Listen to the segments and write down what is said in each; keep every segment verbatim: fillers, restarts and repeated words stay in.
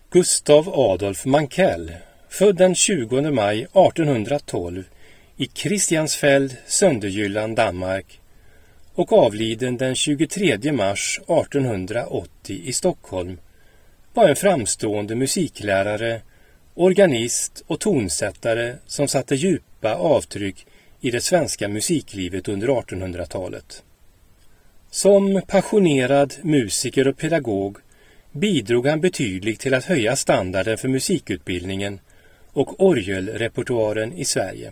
Gustav Adolf Mankell, född den tjugonde maj artonhundratolv i Christiansfeld, Sønderjylland, Danmark och avliden den tjugotredje mars artonhundraåttio i Stockholm, var en framstående musiklärare, organist och tonsättare som satte djupa avtryck i det svenska musiklivet under artonhundratalet. Som passionerad musiker och pedagog bidrog han betydligt till att höja standarden för musikutbildningen och orgelrepertoaren i Sverige.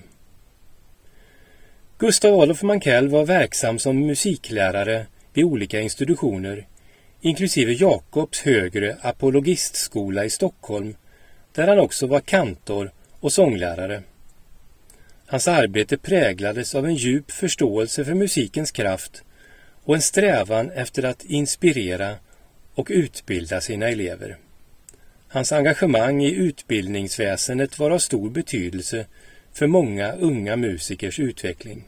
Gustav Adolf Mankell var verksam som musiklärare vid olika institutioner, inklusive Jakobs högre apologistskola i Stockholm, där han också var kantor och sånglärare. Hans arbete präglades av en djup förståelse för musikens kraft och en strävan efter att inspirera och utbilda sina elever. Hans engagemang i utbildningsväsendet var av stor betydelse för många unga musikers utveckling.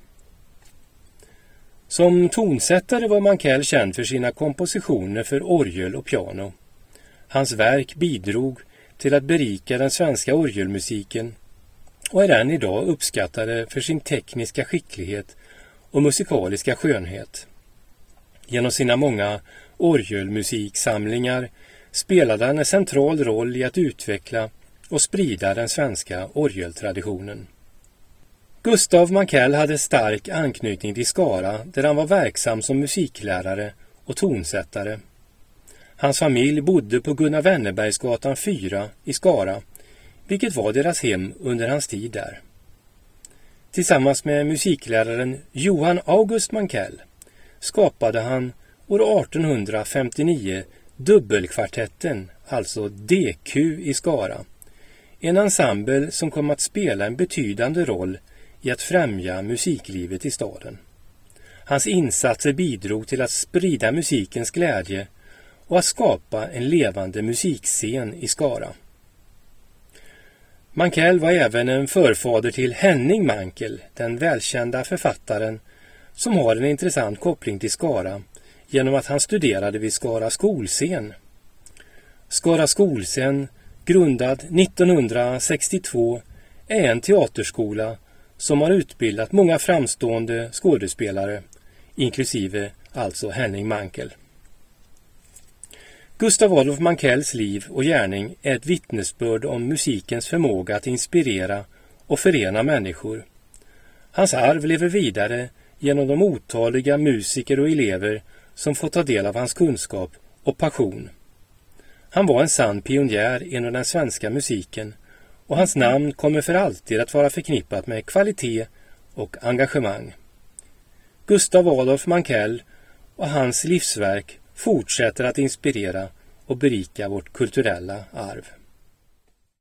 Som tonsättare var Mankell känd för sina kompositioner för orgel och piano. Hans verk bidrog till att berika den svenska orgelmusiken och är än idag uppskattade för sin tekniska skicklighet och musikaliska skönhet. Genom sina många orgelmusiksamlingar spelade han en central roll i att utveckla och sprida den svenska orgeltraditionen. Gustav Mankell hade stark anknytning till Skara, där han var verksam som musiklärare och tonsättare. Hans familj bodde på Gunnar Wennerbergsgatan fyra i Skara, vilket var deras hem under hans tid där. Tillsammans med musikläraren Johan August Mankell skapade han år artonhundrafemtionio Dubbelkvartetten, alltså D Q i Skara, en ensemble som kom att spela en betydande roll i att främja musiklivet i staden. Hans insatser bidrog till att sprida musikens glädje och att skapa en levande musikscen i Skara. Mankell var även en förfader till Henning Mankell, den välkända författaren som har en intressant koppling till Skara genom att han studerade vid Skara skolscen. Skara skolscen, grundad nittonhundrasextiotvå, är en teaterskola som har utbildat många framstående skådespelare, inklusive alltså Henning Mankell. Gustav Adolf Mankells liv och gärning är ett vittnesbörd om musikens förmåga att inspirera och förena människor. Hans arv lever vidare genom de otaliga musiker och elever som får ta del av hans kunskap och passion. Han var en sann pionjär inom den svenska musiken och hans namn kommer för alltid att vara förknippat med kvalitet och engagemang. Gustav Adolf Mankell och hans livsverk fortsätter att inspirera och berika vårt kulturella arv.